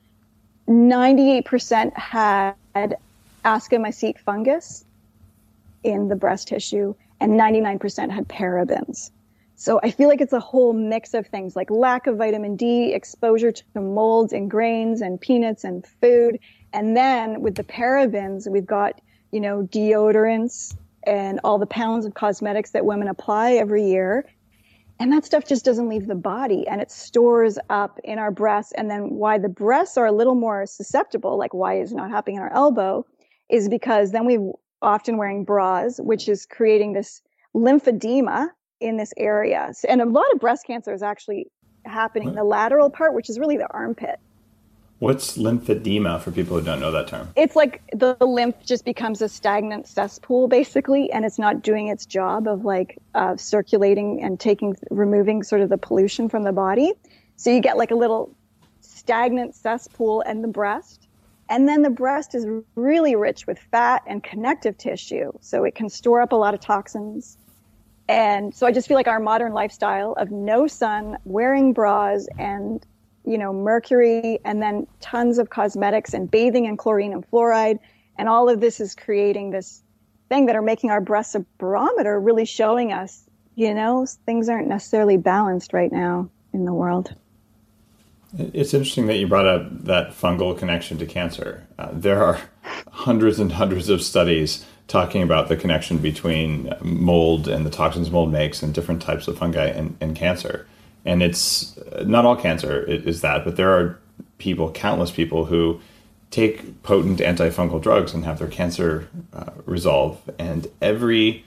98% had Ascomycete fungus in the breast tissue, and 99% had parabens. So I feel like it's a whole mix of things like lack of vitamin D, exposure to molds and grains and peanuts and food. And then with the parabens, we've got, you know, deodorants and all the pounds of cosmetics that women apply every year. And that stuff just doesn't leave the body, and it stores up in our breasts. And then why the breasts are a little more susceptible, like why is it not happening in our elbow, is because then we're often wearing bras, which is creating this lymphedema in this area. And a lot of breast cancer is actually happening in the lateral part, which is really the armpit. What's lymphedema for people who don't know that term? It's like the lymph just becomes a stagnant cesspool, basically, and it's not doing its job of like circulating and removing sort of the pollution from the body. So you get like a little stagnant cesspool in the breast. And then the breast is really rich with fat and connective tissue, so it can store up a lot of toxins. And so I just feel like our modern lifestyle of no sun, wearing bras, and mercury, and then tons of cosmetics and bathing in chlorine and fluoride. And all of this is creating this thing that are making our breasts a barometer, really showing us, things aren't necessarily balanced right now in the world. It's interesting that you brought up that fungal connection to cancer. There are hundreds and hundreds of studies talking about the connection between mold and the toxins mold makes and different types of fungi and cancer. And it's not all cancer is that, but there are countless people who take potent antifungal drugs and have their cancer resolve. And every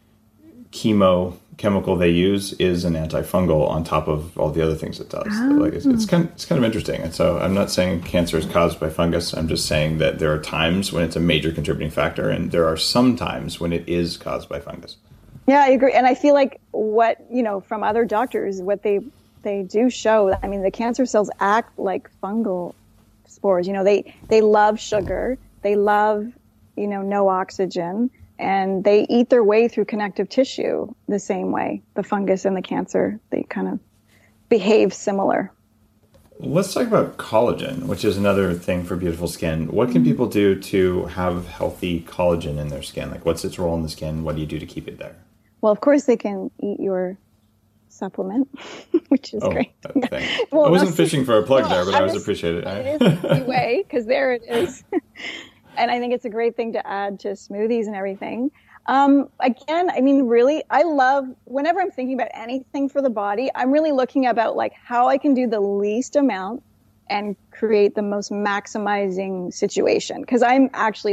chemical they use is an antifungal on top of all the other things it does. It's kind of interesting. And so I'm not saying cancer is caused by fungus. I'm just saying that there are times when it's a major contributing factor, and there are some times when it is caused by fungus. Yeah, I agree. And I feel like from other doctors, what they do show, I mean, the cancer cells act like fungal spores. They love sugar. They love, no oxygen. And they eat their way through connective tissue the same way. The fungus and the cancer, they kind of behave similar. Let's talk about collagen, which is another thing for beautiful skin. What can people do to have healthy collagen in their skin? Like, what's its role in the skin? What do you do to keep it there? Well, of course, they can eat your supplement, which is great. Well, I wasn't fishing for a plug there, but I always appreciate it. It is a way, because there it is. And I think it's a great thing to add to smoothies and everything. Again, I mean, really, I love, whenever I'm thinking about anything for the body, I'm really looking about like how I can do the least amount and create the most maximizing situation. Because I'm actually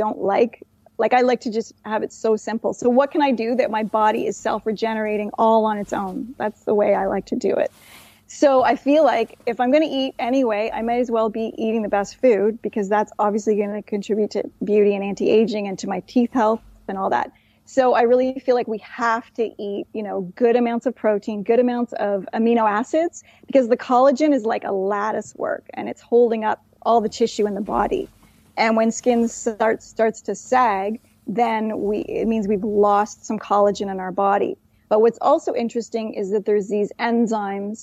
I like to just have it so simple. So what can I do that my body is self-regenerating all on its own? That's the way I like to do it. So I feel like if I'm going to eat anyway, I might as well be eating the best food, because that's obviously going to contribute to beauty and anti-aging and to my teeth health and all that. So I really feel like we have to eat, good amounts of protein, good amounts of amino acids, because the collagen is like a lattice work and it's holding up all the tissue in the body. And when skin starts to sag, then it means we've lost some collagen in our body. But what's also interesting is that there's these enzymes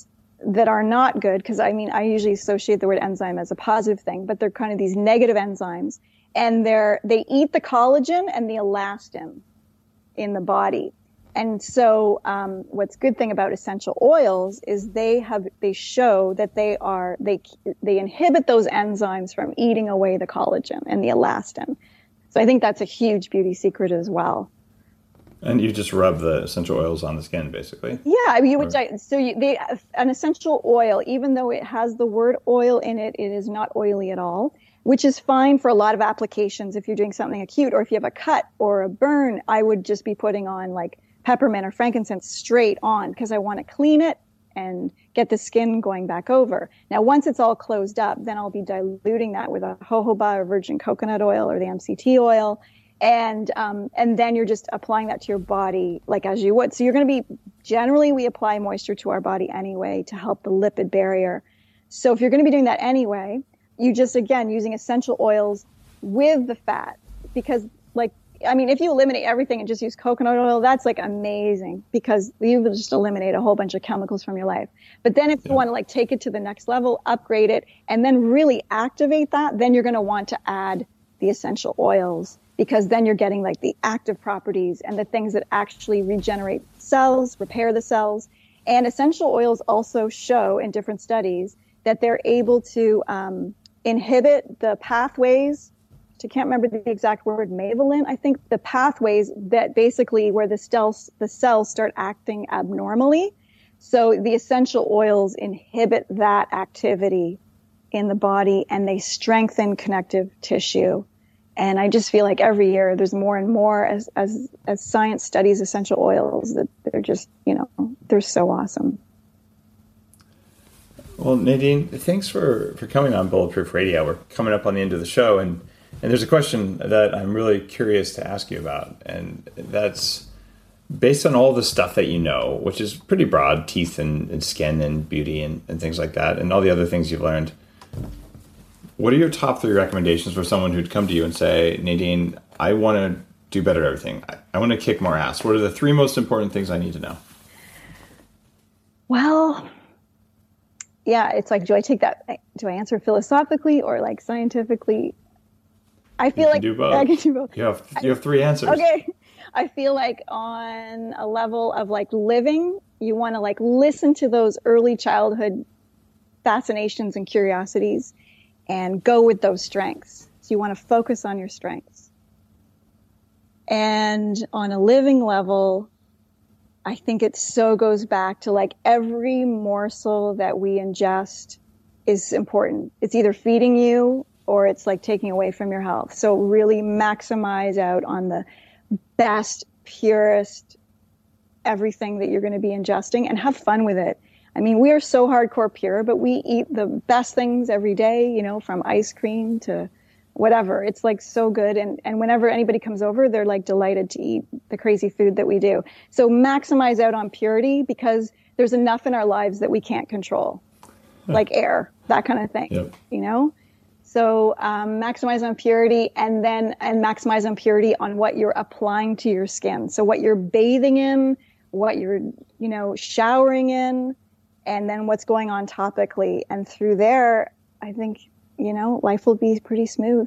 that are not good, because I mean, I usually associate the word enzyme as a positive thing, but they're kind of these negative enzymes, and they eat the collagen and the elastin in the body. And so, what's good thing about essential oils is they show that they inhibit those enzymes from eating away the collagen and the elastin. So I think that's a huge beauty secret as well. And you just rub the essential oils on the skin, basically. Yeah, I mean, an essential oil, even though it has the word oil in it, it is not oily at all, which is fine for a lot of applications. If you're doing something acute, or if you have a cut or a burn, I would just be putting on like peppermint or frankincense straight on, because I want to clean it and get the skin going back over. Now, once it's all closed up, then I'll be diluting that with a jojoba or virgin coconut oil or the MCT oil. And then you're just applying that to your body like as you would. So you're going to be, generally we apply moisture to our body anyway to help the lipid barrier. So if you're going to be doing that anyway, you just, again, using essential oils with the fat, because like, I mean, if you eliminate everything and just use coconut oil, that's like amazing, because you will just eliminate a whole bunch of chemicals from your life. But then if you want to like take it to the next level, upgrade it, and then really activate that, then you're going to want to add the essential oils, because then you're getting like the active properties and the things that actually regenerate cells, repair the cells. And essential oils also show in different studies that they're able to inhibit the pathways. I can't remember the exact word, mavelin. I think the pathways that basically where the cells start acting abnormally. So the essential oils inhibit that activity in the body, and they strengthen connective tissue. And I just feel like every year there's more and more as science studies essential oils, that they're just, they're so awesome. Well, Nadine, thanks for coming on Bulletproof Radio. We're coming up on the end of the show, and there's a question that I'm really curious to ask you about, and that's based on all the stuff that you know, which is pretty broad, teeth and skin and beauty and things like that, and all the other things you've learned. What are your top 3 recommendations for someone who'd come to you and say, Nadine, I want to do better at everything. I want to kick more ass. What are the 3 most important things I need to know? Well, yeah, it's like, do I answer philosophically or like scientifically? I feel like do both. I can do both. You have 3 answers. Okay. I feel like on a level of like living, you want to like listen to those early childhood fascinations and curiosities and go with those strengths. So you want to focus on your strengths. And on a living level, I think it so goes back to like every morsel that we ingest is important. It's either feeding you or it's like taking away from your health. So really maximize out on the best, purest, everything that you're going to be ingesting, and have fun with it. I mean, we are so hardcore pure, but we eat the best things every day, from ice cream to whatever. It's like so good. And whenever anybody comes over, they're like delighted to eat the crazy food that we do. So maximize out on purity, because there's enough in our lives that we can't control, like air, that kind of thing, Yep. So maximize on purity, and maximize on purity on what you're applying to your skin. So what you're bathing in, what you're, showering in, and then what's going on topically. And through there, I think, life will be pretty smooth.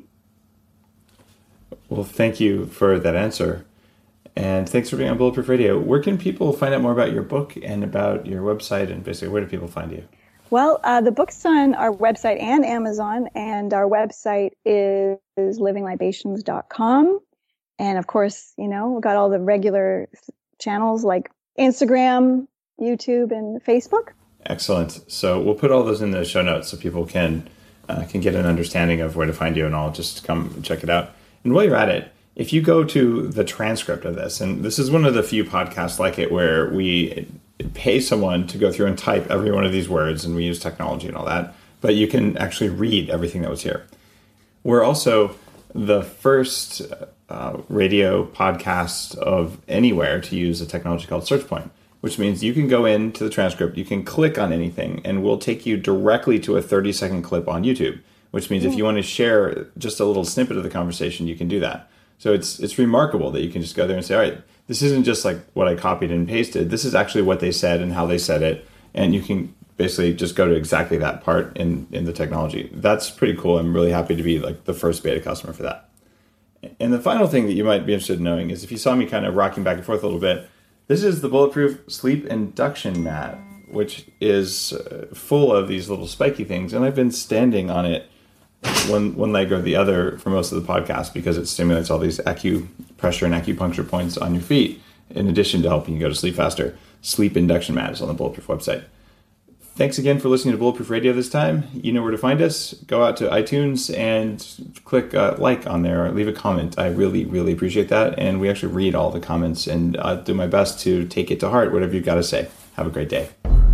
Well, thank you for that answer. And thanks for being on Bulletproof Radio. Where can people find out more about your book and about your website, and basically where do people find you? Well, the book's on our website and Amazon, and our website is livinglibations.com. And of course, we've got all the regular channels like Instagram, YouTube, and Facebook. Excellent. So we'll put all those in the show notes so people can get an understanding of where to find you, and I'll just come check it out. And while you're at it, if you go to the transcript of this, and this is one of the few podcasts like it where we pay someone to go through and type every one of these words, and we use technology and all that, but you can actually read everything that was here. We're also the first radio podcast of anywhere to use a technology called SearchPoint, which means you can go into the transcript, you can click on anything, and we'll take you directly to a 30-second clip on YouTube, which means if you want to share just a little snippet of the conversation, you can do that. So it's remarkable that you can just go there and say, all right, this isn't just like what I copied and pasted. This is actually what they said and how they said it. And you can basically just go to exactly that part in the technology. That's pretty cool. I'm really happy to be like the first beta customer for that. And the final thing that you might be interested in knowing is if you saw me kind of rocking back and forth a little bit, this is the Bulletproof Sleep Induction Mat, which is full of these little spiky things. And I've been standing on it one leg or the other for most of the podcast because it stimulates all these acupressure and acupuncture points on your feet, in addition to helping you go to sleep faster. Sleep Induction Mat is on the Bulletproof website. Thanks again for listening to Bulletproof Radio this time. You know where to find us. Go out to iTunes and click like on there or leave a comment. I really, really appreciate that. And we actually read all the comments and do my best to take it to heart, whatever you've got to say. Have a great day.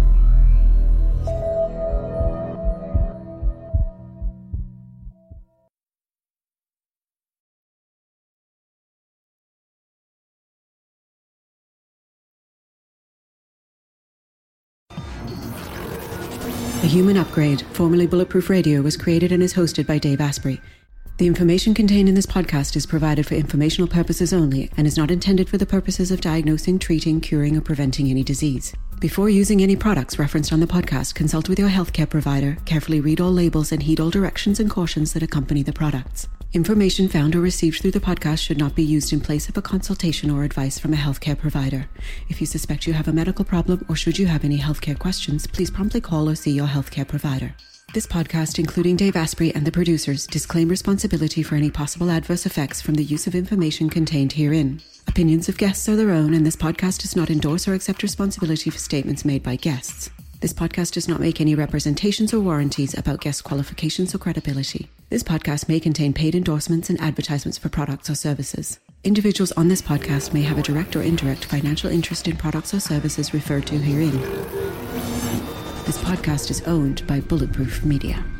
The Human Upgrade, formerly Bulletproof Radio, was created and is hosted by Dave Asprey. The information contained in this podcast is provided for informational purposes only and is not intended for the purposes of diagnosing, treating, curing, or preventing any disease. Before using any products referenced on the podcast, consult with your healthcare provider, carefully read all labels, and heed all directions and cautions that accompany the products. Information found or received through the podcast should not be used in place of a consultation or advice from a healthcare provider. If you suspect you have a medical problem or should you have any healthcare questions, please promptly call or see your healthcare provider. This podcast, including Dave Asprey and the producers, disclaim responsibility for any possible adverse effects from the use of information contained herein. Opinions of guests are their own, and this podcast does not endorse or accept responsibility for statements made by guests. This podcast does not make any representations or warranties about guest qualifications or credibility. This podcast may contain paid endorsements and advertisements for products or services. Individuals on this podcast may have a direct or indirect financial interest in products or services referred to herein. This podcast is owned by Bulletproof Media.